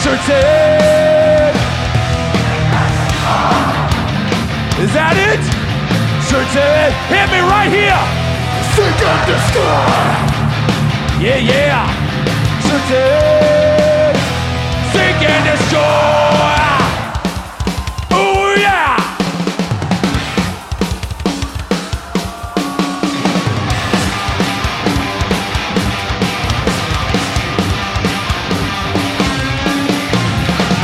Certain. Is that it? Certain. Hit me right here. Sink and destroy. Yeah, yeah. Certain. Sink and destroy.